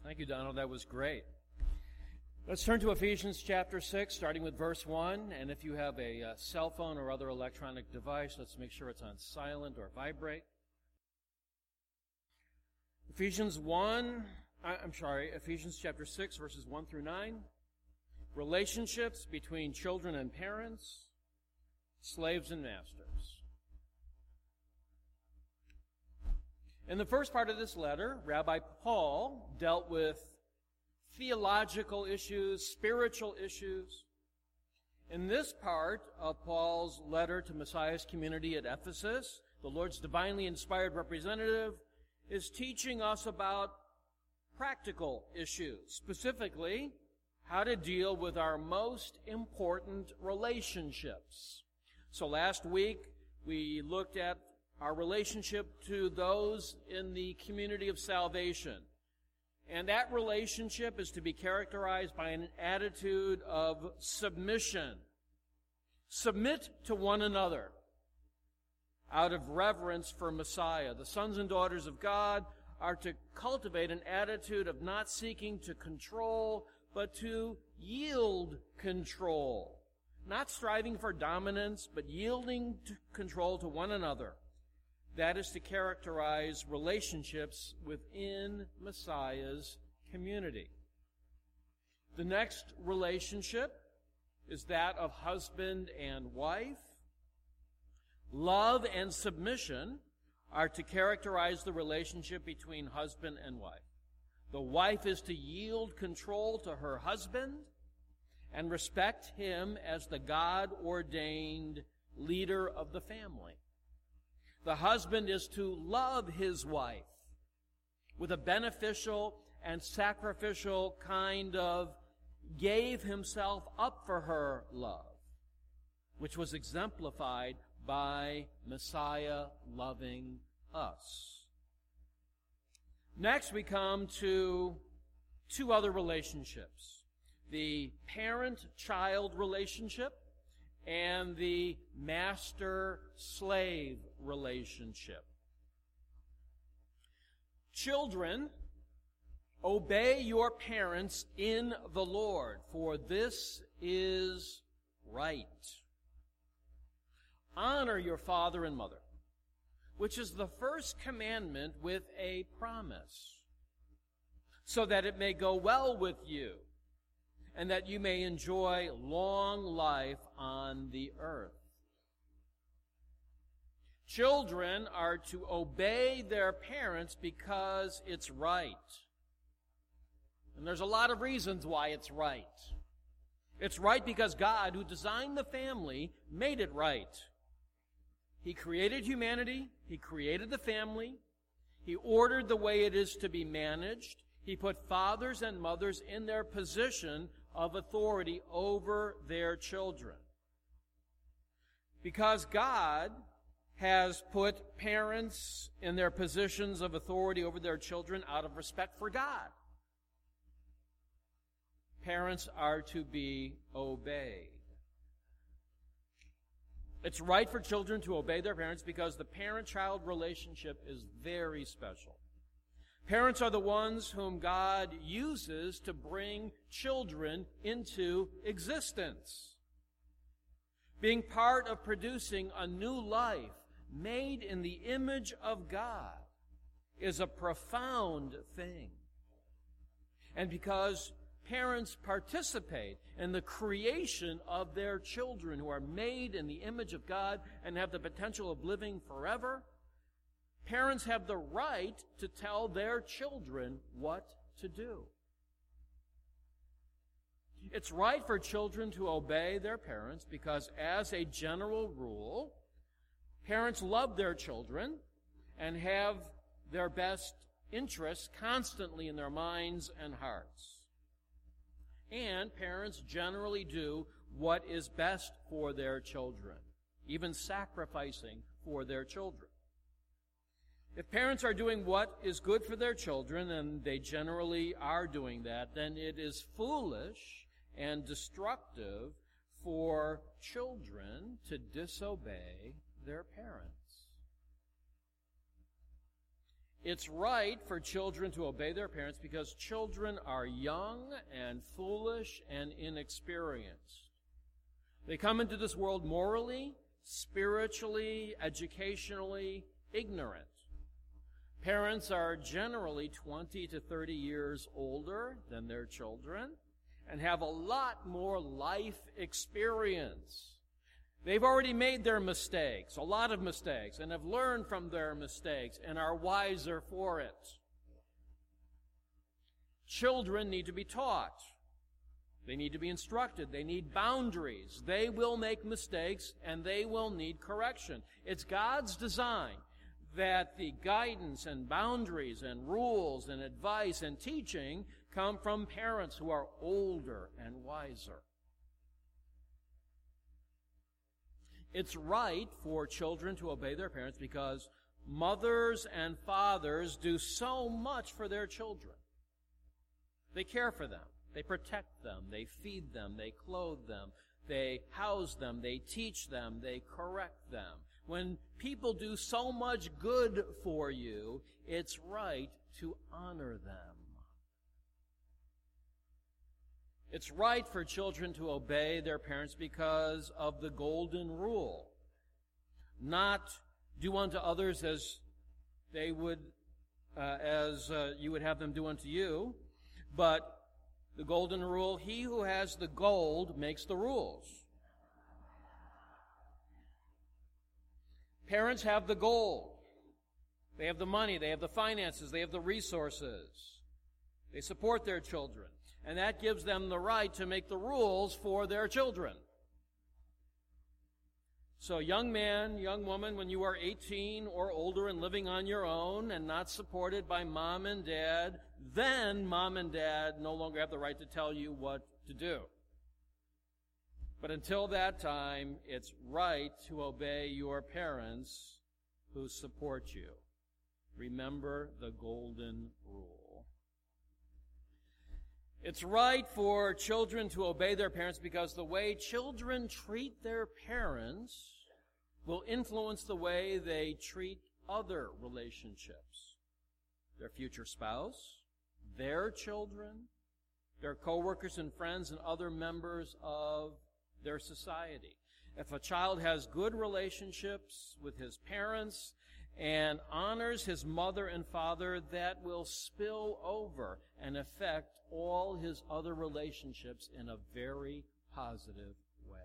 Thank you, Donald. That was great. Let's turn to Ephesians chapter 6, starting with verse 1. And if you have a cell phone or other electronic device, let's make sure it's on silent or vibrate. Ephesians chapter 6, verses 1 through 9. Relationships between children and parents, slaves and masters. In the first part of this letter, Rabbi Paul dealt with theological issues, spiritual issues. In this part of Paul's letter to Messiah's community at Ephesus, the Lord's divinely inspired representative is teaching us about practical issues, specifically how to deal with our most important relationships. So last week, we looked at our relationship to those in the community of salvation. And that relationship is to be characterized by an attitude of submission. Submit to one another out of reverence for Messiah. The sons and daughters of God are to cultivate an attitude of not seeking to control, but to yield control. Not striving for dominance, but yielding control to one another. That is to characterize relationships within Messiah's community. The next relationship is that of husband and wife. Love and submission are to characterize the relationship between husband and wife. The wife is to yield control to her husband and respect him as the God-ordained leader of the family. The husband is to love his wife with a beneficial and sacrificial kind of gave himself up for her love, which was exemplified by Messiah loving us. Next, we come to two other relationships: the parent-child relationship and the master-slave relationship. Children, obey your parents in the Lord, for this is right. Honor your father and mother, which is the first commandment with a promise, so that it may go well with you, and that you may enjoy long life on the earth. Children are to obey their parents because it's right. And there's a lot of reasons why it's right. It's right because God, who designed the family, made it right. He created humanity. He created the family. He ordered the way it is to be managed. He put fathers and mothers in their position of authority over their children. Because God has put parents in their positions of authority over their children out of respect for God, parents are to be obeyed. It's right for children to obey their parents because the parent-child relationship is very special. Parents are the ones whom God uses to bring children into existence. Being part of producing a new life made in the image of God is a profound thing. And because parents participate in the creation of their children who are made in the image of God and have the potential of living forever, parents have the right to tell their children what to do. It's right for children to obey their parents because, as a general rule, parents love their children and have their best interests constantly in their minds and hearts. And parents generally do what is best for their children, even sacrificing for their children. If parents are doing what is good for their children, and they generally are doing that, then it is foolish and destructive for children to disobey their parents. It's right for children to obey their parents because children are young and foolish and inexperienced. They come into this world morally, spiritually, educationally ignorant. Parents are generally 20 to 30 years older than their children and have a lot more life experience. They've already made their mistakes, a lot of mistakes, and have learned from their mistakes and are wiser for it. Children need to be taught. They need to be instructed. They need boundaries. They will make mistakes and they will need correction. It's God's design that the guidance and boundaries and rules and advice and teaching come from parents who are older and wiser. It's right for children to obey their parents because mothers and fathers do so much for their children. They care for them. They protect them. They feed them. They clothe them. They house them. They teach them. They correct them. When people do so much good for you, it's right to honor them. It's right for children to obey their parents because of the golden rule. Not do unto others as they would, you would have them do unto you, but the golden rule, he who has the gold makes the rules. Parents have the gold. They have the money, they have the finances, they have the resources. They support their children. And that gives them the right to make the rules for their children. So young man, young woman, when you are 18 or older and living on your own and not supported by mom and dad, then mom and dad no longer have the right to tell you what to do. But until that time, it's right to obey your parents who support you. Remember the golden rule. It's right for children to obey their parents because the way children treat their parents will influence the way they treat other relationships. Their future spouse, their children, their coworkers and friends, and other members of their society. If a child has good relationships with his parents and honors his mother and father, that will spill over and affect all his other relationships in a very positive way.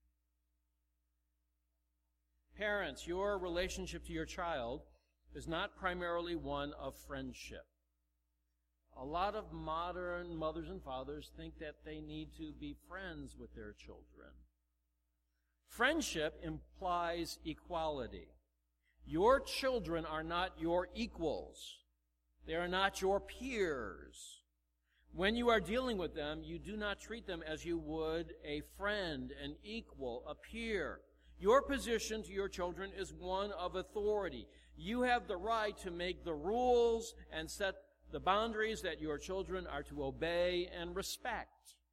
Parents, your relationship to your child is not primarily one of friendship. A lot of modern mothers and fathers think that they need to be friends with their children. Friendship implies equality. Your children are not your equals. They are not your peers. When you are dealing with them, you do not treat them as you would a friend, an equal, a peer. Your position to your children is one of authority. You have the right to make the rules and set the boundaries that your children are to obey and respect.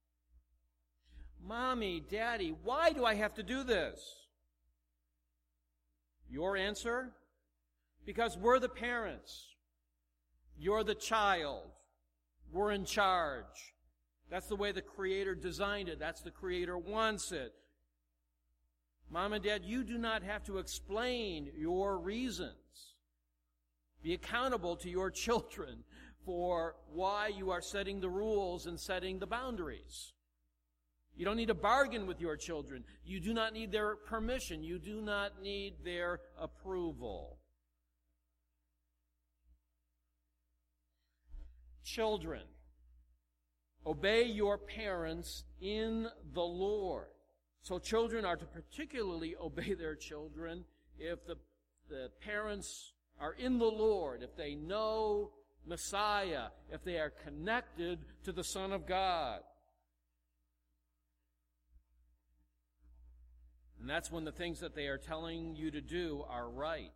Mommy, Daddy, why do I have to do this? Your answer? Because we're the parents. You're the child. We're in charge. That's the way the Creator designed it. That's the Creator wants it. Mom and Dad, you do not have to explain your reasons. Be accountable to your children for why you are setting the rules and setting the boundaries. You don't need to bargain with your children. You do not need their permission. You do not need their approval. Children, obey your parents in the Lord. So children are to particularly obey their children if the parents are in the Lord, if they know Messiah, if they are connected to the Son of God. And that's when the things that they are telling you to do are right.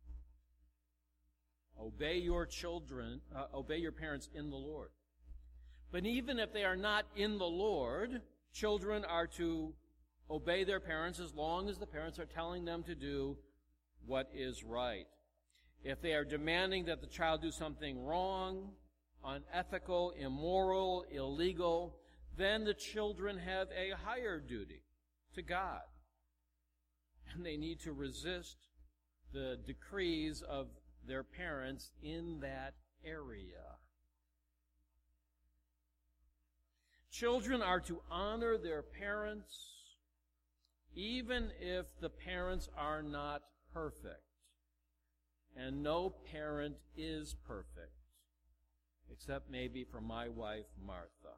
Obey your children, obey your parents in the Lord. But even if they are not in the Lord, children are to obey their parents as long as the parents are telling them to do what is right. if they are demanding that the child do something wrong, unethical, immoral, illegal, then the children have a higher duty to God. And they need to resist the decrees of their parents in that area. Children are to honor their parents even if the parents are not perfect. And no parent is perfect, except maybe for my wife, Martha.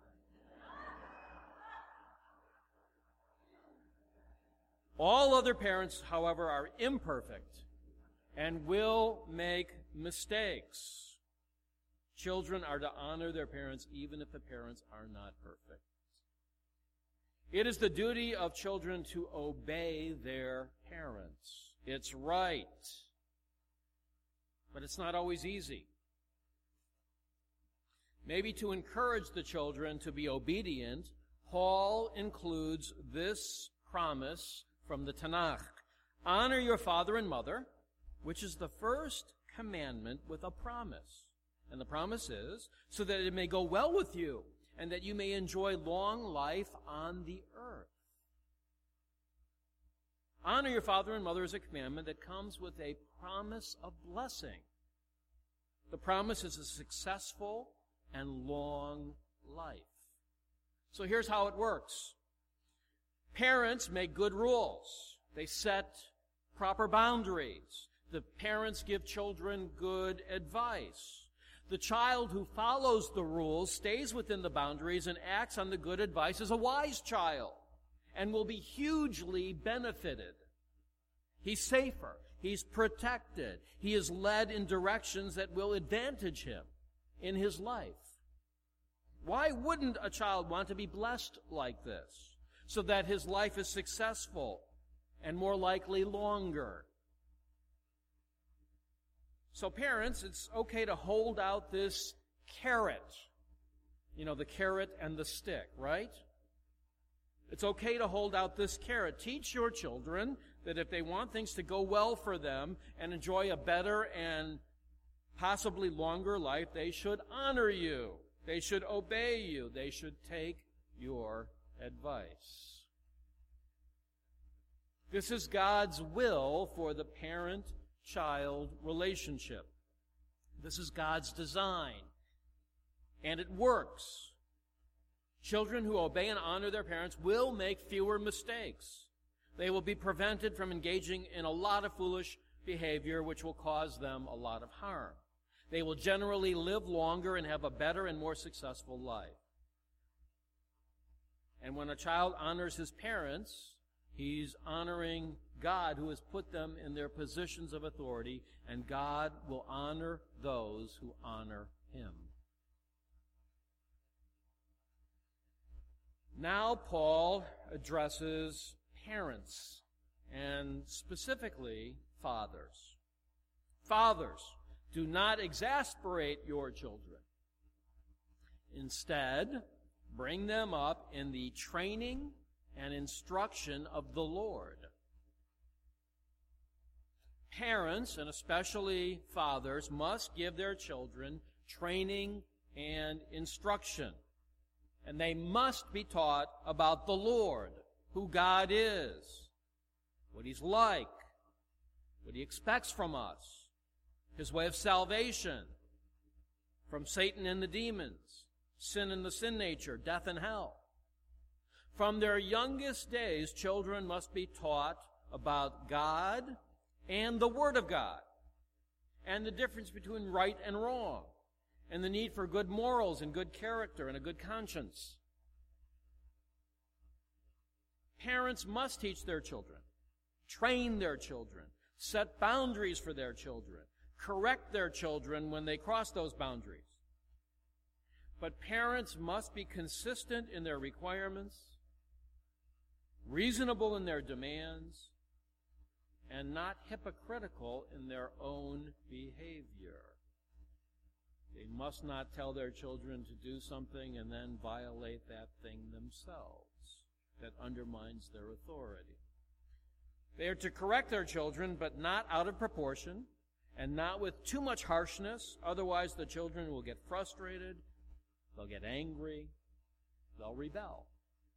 All other parents, however, are imperfect and will make mistakes. Children are to honor their parents even if the parents are not perfect. It is the duty of children to obey their parents. It's right. But it's not always easy. Maybe to encourage the children to be obedient, Paul includes this promise from the Tanakh. Honor your father and mother, which is the first commandment with a promise. And the promise is, so that it may go well with you, and that you may enjoy long life on the earth. Honor your father and mother is a commandment that comes with a promise of blessing. The promise is a successful and long life. So here's how it works. Parents make good rules. They set proper boundaries. The parents give children good advice. The child who follows the rules, stays within the boundaries, and acts on the good advice is a wise child and will be hugely benefited. He's safer. He's protected. He is led in directions that will advantage him in his life. Why wouldn't a child want to be blessed like this so that his life is successful and more likely longer? So parents, it's okay to hold out this carrot. You know, the carrot and the stick, right? It's okay to hold out this carrot. Teach your children that if they want things to go well for them and enjoy a better and possibly longer life, they should honor you. They should obey you. They should take your advice. This is God's will for the parent-child relationship. This is God's design. And it works. Children who obey and honor their parents will make fewer mistakes. They will be prevented from engaging in a lot of foolish behavior which will cause them a lot of harm. They will generally live longer and have a better and more successful life. And when a child honors his parents, he's honoring God who has put them in their positions of authority, and God will honor those who honor him. Now Paul addresses parents, and specifically fathers. Fathers, do not exasperate your children. Instead, bring them up in the training and instruction of the Lord. Parents, and especially fathers, must give their children training and instruction. And they must be taught about the Lord, who God is, what He's like, what He expects from us, His way of salvation from Satan and the demons, sin and the sin nature, death and hell. From their youngest days, children must be taught about God and the Word of God, and the difference between right and wrong, and the need for good morals and good character and a good conscience. Parents must teach their children, train their children, set boundaries for their children, correct their children when they cross those boundaries. But parents must be consistent in their requirements, reasonable in their demands, and not hypocritical in their own behavior. They must not tell their children to do something and then violate that thing themselves. That undermines their authority. They are to correct their children, but not out of proportion, and not with too much harshness. Otherwise, the children will get frustrated, they'll get angry, they'll rebel.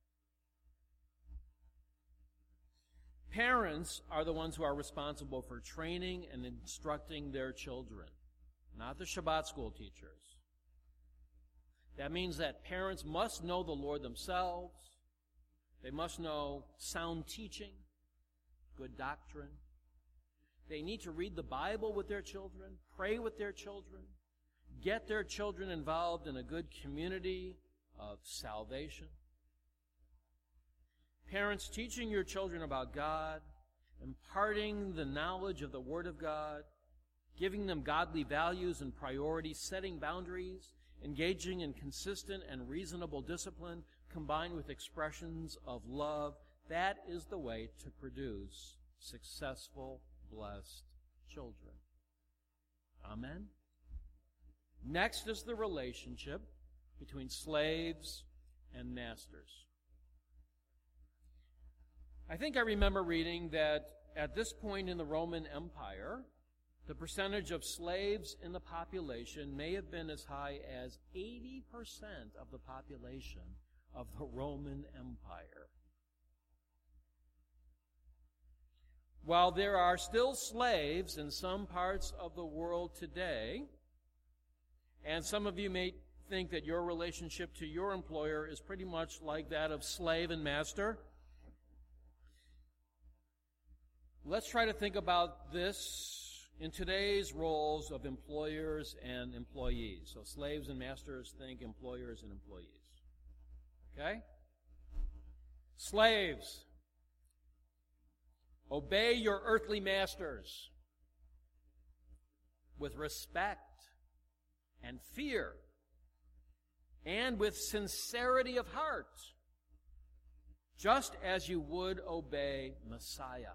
Parents are the ones who are responsible for training and instructing their children, not the Shabbat school teachers. That means that parents must know the Lord themselves. They must know sound teaching, good doctrine. They need to read the Bible with their children, pray with their children, get their children involved in a good community of salvation. Parents, teaching your children about God, imparting the knowledge of the Word of God, giving them godly values and priorities, setting boundaries, engaging in consistent and reasonable discipline, combined with expressions of love, that is the way to produce successful, blessed children. Amen? Next is the relationship between slaves and masters. I think I remember reading that at this point in the Roman Empire, the percentage of slaves in the population may have been as high as 80% of the population of the Roman Empire. While there are still slaves in some parts of the world today, and some of you may think that your relationship to your employer is pretty much like that of slave and master, let's try to think about this in today's roles of employers and employees. So slaves and masters, think employers and employees. Okay? Slaves, obey your earthly masters with respect and fear and with sincerity of heart, just as you would obey Messiah.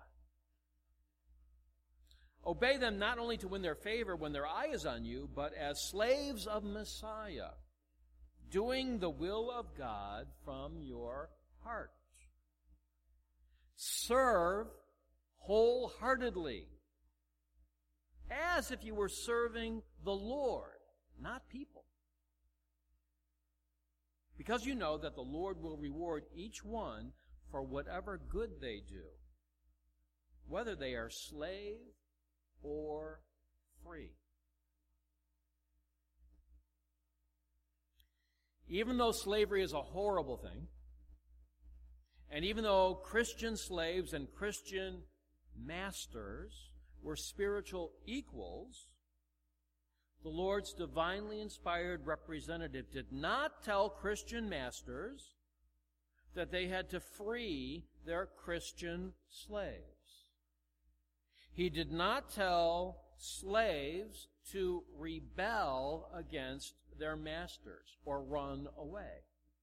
Obey them not only to win their favor when their eye is on you, but as slaves of Messiah, doing the will of God from your heart. Serve wholeheartedly, as if you were serving the Lord, not people. Because you know that the Lord will reward each one for whatever good they do, whether they are slave or free. Even though slavery is a horrible thing, and even though Christian slaves and Christian masters were spiritual equals, the Lord's divinely inspired representative did not tell Christian masters that they had to free their Christian slaves. He did not tell slaves to rebel against their masters or run away.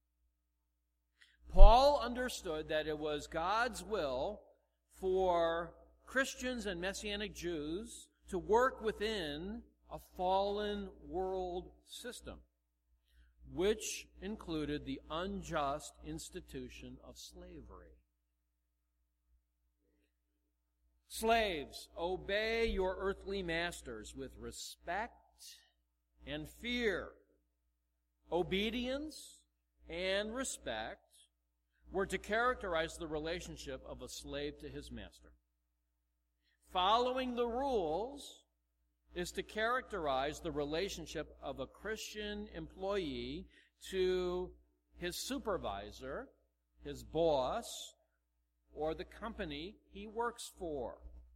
Paul understood that it was God's will for Christians and Messianic Jews to work within a fallen world system, which included the unjust institution of slavery. Slaves, obey your earthly masters with respect and fear. Obedience and respect were to characterize the relationship of a slave to his master. Following the rules is to characterize the relationship of a Christian employee to his supervisor, his boss, or the company he works for.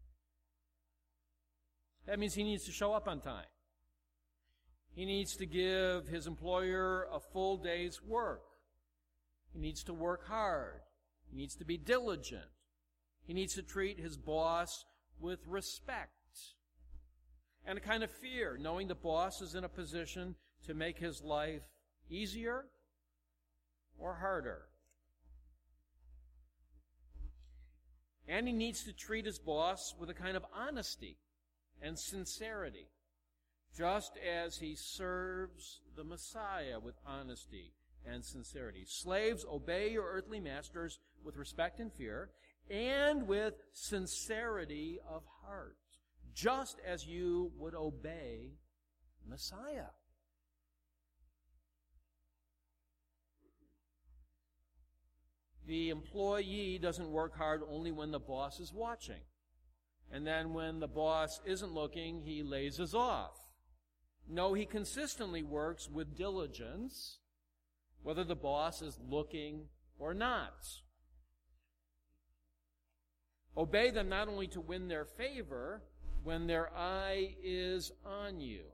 That means he needs to show up on time. He needs to give his employer a full day's work. He needs to work hard. He needs to be diligent. He needs to treat his boss with respect and a kind of fear, knowing the boss is in a position to make his life easier or harder. And he needs to treat his boss with a kind of honesty and sincerity, just as he serves the Messiah with honesty and sincerity. Slaves, obey your earthly masters with respect and fear, and with sincerity of heart, just as you would obey Messiah. The employee doesn't work hard only when the boss is watching. And then when the boss isn't looking, he lazes off. No, he consistently works with diligence, whether the boss is looking or not. Obey them not only to win their favor when their eye is on you.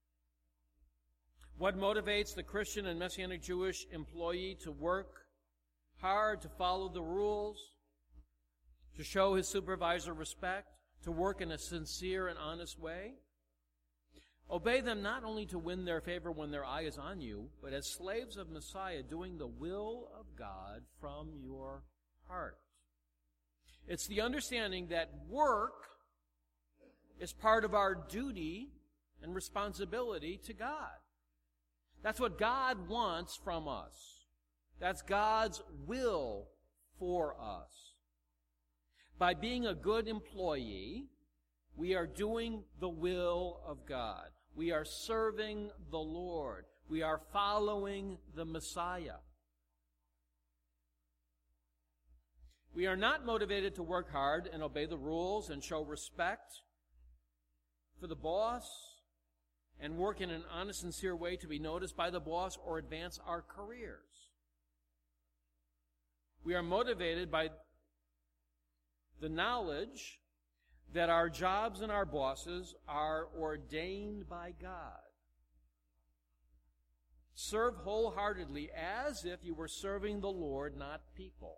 What motivates the Christian and Messianic Jewish employee to work hard, to follow the rules, to show his supervisor respect, to work in a sincere and honest way? Obey them not only to win their favor when their eye is on you, but as slaves of Messiah, doing the will of God from your heart. It's the understanding that work is part of our duty and responsibility to God. That's what God wants from us. That's God's will for us. By being a good employee, we are doing the will of God. We are serving the Lord. We are following the Messiah. We are not motivated to work hard and obey the rules and show respect for the boss and work in an honest, sincere way to be noticed by the boss or advance our careers. We are motivated by the knowledge that our jobs and our bosses are ordained by God. Serve wholeheartedly as if you were serving the Lord, not people.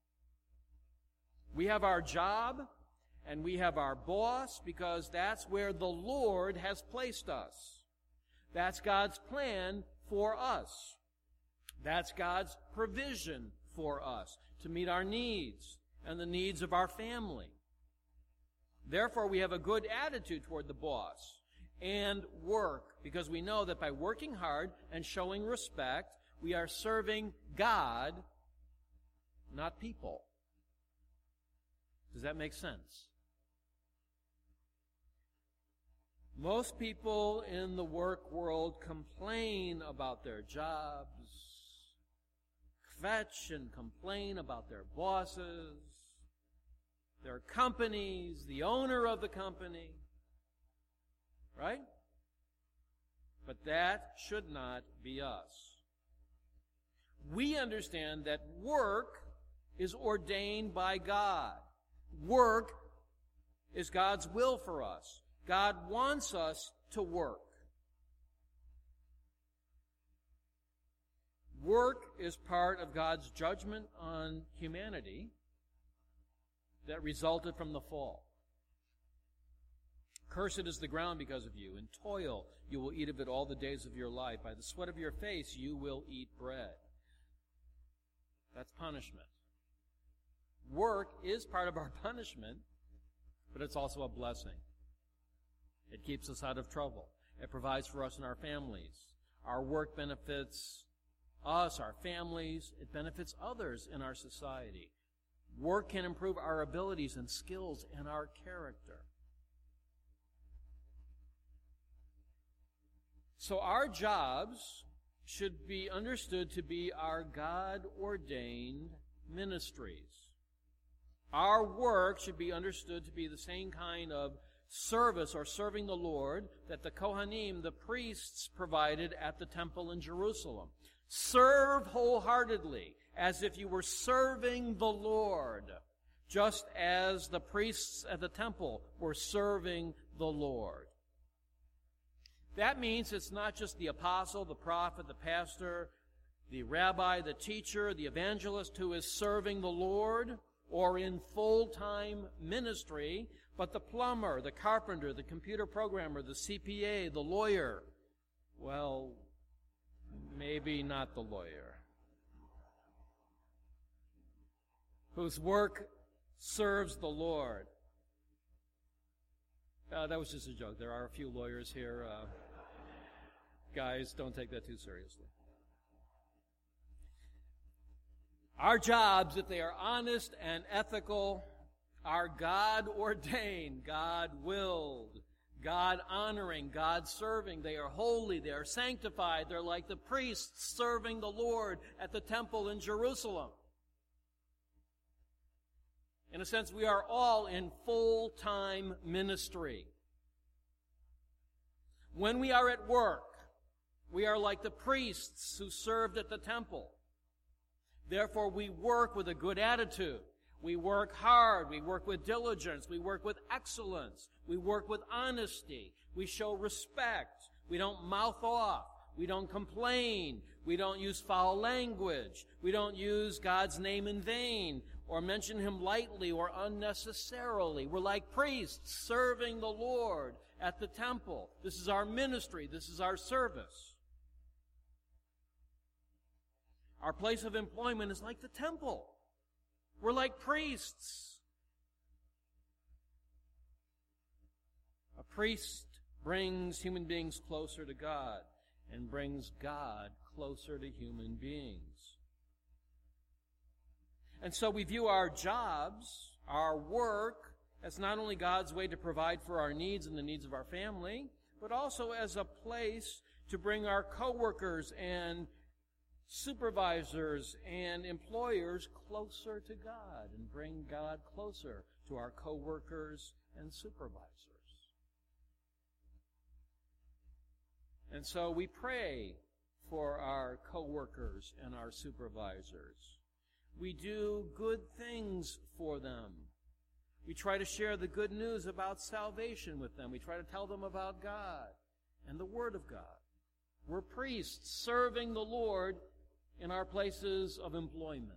We have our job and we have our boss because that's where the Lord has placed us. That's God's plan for us. That's God's provision for us to meet our needs and the needs of our family. Therefore, we have a good attitude toward the boss and work because we know that by working hard and showing respect, we are serving God, not people. Does that make sense? Most people in the work world complain about their jobs, kvetch and complain about their bosses, their companies, the owner of the company, right? But that should not be us. We understand that work is ordained by God. Work is God's will for us. God wants us to work. Work is part of God's judgment on humanity that resulted from the fall. Cursed is the ground because of you. In toil you will eat of it all the days of your life. By the sweat of your face you will eat bread. That's punishment. Work is part of our punishment, but it's also a blessing. It keeps us out of trouble. It provides for us and our families. Our work benefits us, our families. It benefits others in our society. Work can improve our abilities and skills and our character. So our jobs should be understood to be our God-ordained ministries. Our work should be understood to be the same kind of service or serving the Lord that the Kohanim, the priests, provided at the temple in Jerusalem. Serve wholeheartedly, as if you were serving the Lord, just as the priests at the temple were serving the Lord. That means it's not just the apostle, the prophet, the pastor, the rabbi, the teacher, the evangelist who is serving the Lord or in full-time ministry, but the plumber, the carpenter, the computer programmer, the CPA, the lawyer. Well, maybe not the lawyer. Whose work serves the Lord. That was just a joke. There are a few lawyers here. Guys, don't take that too seriously. Our jobs, if they are honest and ethical, are God-ordained, God-willed, God-honoring, God-serving. They are holy, they are sanctified. They're like the priests serving the Lord at the temple in Jerusalem. In a sense, we are all in full-time ministry. When we are at work, we are like the priests who served at the temple. Therefore, we work with a good attitude. We work hard. We work with diligence. We work with excellence. We work with honesty. We show respect. We don't mouth off. We don't complain. We don't use foul language. We don't use God's name in vain or mention Him lightly or unnecessarily. We're like priests serving the Lord at the temple. This is our ministry. This is our service. Our place of employment is like the temple. We're like priests. A priest brings human beings closer to God and brings God closer to human beings. And so we view our jobs, our work, as not only God's way to provide for our needs and the needs of our family, but also as a place to bring our coworkers and supervisors and employers closer to God and bring God closer to our coworkers and supervisors. And so we pray for our coworkers and our supervisors. We do good things for them. We try to share the good news about salvation with them. We try to tell them about God and the Word of God. We're priests serving the Lord in our places of employment.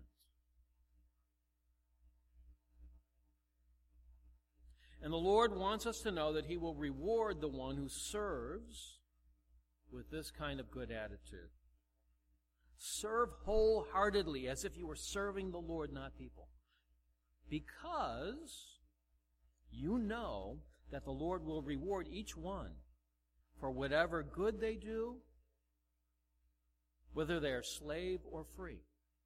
And the Lord wants us to know that He will reward the one who serves with this kind of good attitude. Serve wholeheartedly as if you were serving the Lord, not people. Because you know that the Lord will reward each one for whatever good they do, whether they are slave or free.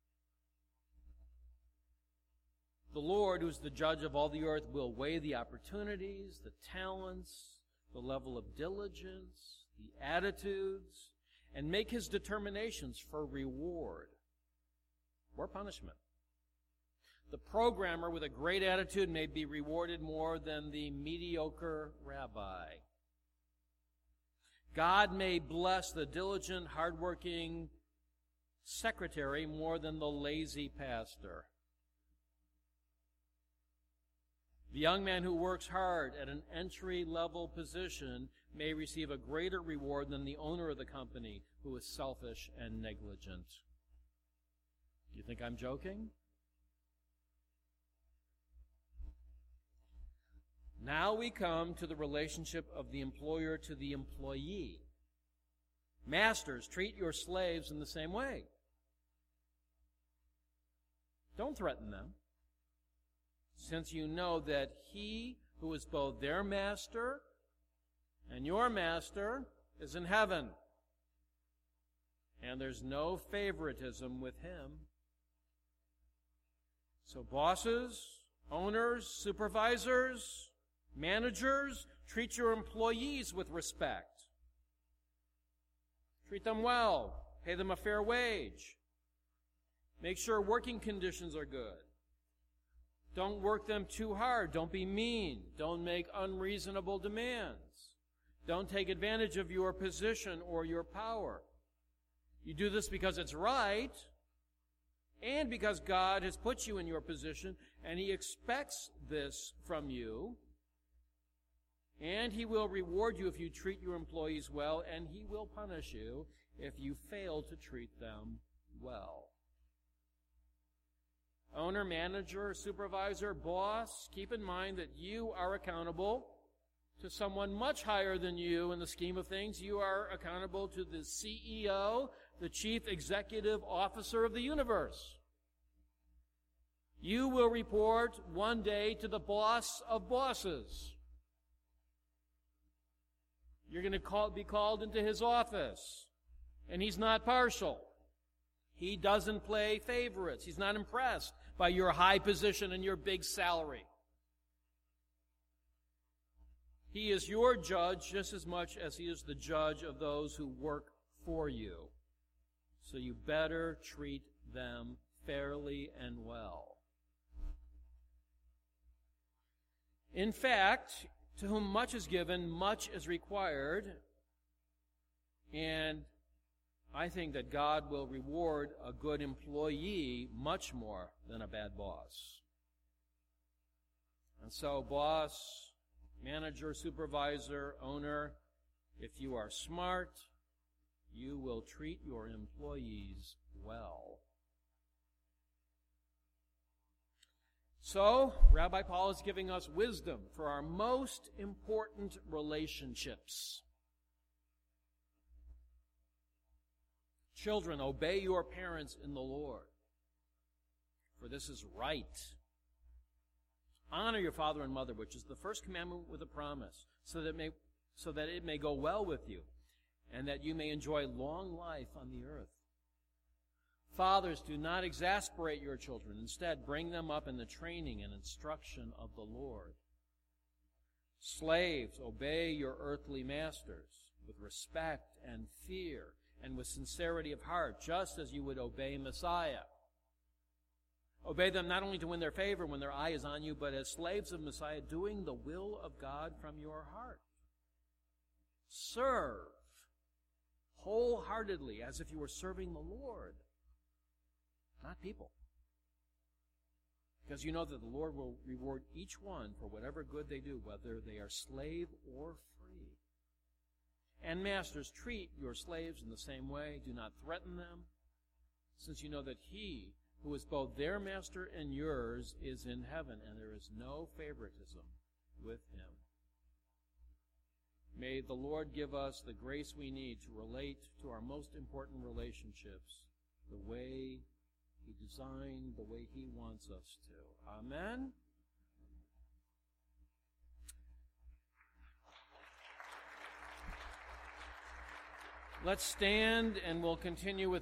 The Lord, who's the judge of all the earth, will weigh the opportunities, the talents, the level of diligence, the attitudes, and make His determinations for reward or punishment. The programmer with a great attitude may be rewarded more than the mediocre rabbi. God may bless the diligent, hardworking secretary more than the lazy pastor. The young man who works hard at an entry-level position may receive a greater reward than the owner of the company who is selfish and negligent. You think I'm joking? Now we come to the relationship of the employer to the employee. Masters, treat your slaves in the same way. Don't threaten them, since you know that He who is both their master and your master is in heaven, and there's no favoritism with Him. So bosses, owners, supervisors, managers, treat your employees with respect. Treat them well. Pay them a fair wage. Make sure working conditions are good. Don't work them too hard. Don't be mean. Don't make unreasonable demands. Don't take advantage of your position or your power. You do this because it's right and because God has put you in your position and He expects this from you. And He will reward you if you treat your employees well, and He will punish you if you fail to treat them well. Owner, manager, supervisor, boss, keep in mind that you are accountable to someone much higher than you in the scheme of things. You are accountable to the CEO, the chief executive officer of the universe. You will report one day to the boss of bosses. You're going to be called into his office, and he's not partial. He doesn't play favorites. He's not impressed by your high position and your big salary. He is your judge just as much as he is the judge of those who work for you. So you better treat them fairly and well. In fact, to whom much is given, much is required. And I think that God will reward a good employee much more than a bad boss. And so, boss, manager, supervisor, owner, if you are smart, you will treat your employees well. So, Rabbi Paul is giving us wisdom for our most important relationships. Children, obey your parents in the Lord, for this is right. Honor your father and mother, which is the first commandment with a promise, so that it may go well with you, and that you may enjoy long life on the earth. Fathers, do not exasperate your children. Instead, bring them up in the training and instruction of the Lord. Slaves, obey your earthly masters with respect and fear and with sincerity of heart, just as you would obey Messiah. Obey them not only to win their favor when their eye is on you, but as slaves of Messiah, doing the will of God from your heart. Serve wholeheartedly as if you were serving the Lord, not people. Because you know that the Lord will reward each one for whatever good they do, whether they are slave or free. And masters, treat your slaves in the same way. Do not threaten them, since you know that he who is both their master and yours is in heaven, and there is no favoritism with him. May the Lord give us the grace we need to relate to our most important relationships the way he designed, the way he wants us to. Amen? Let's stand and we'll continue with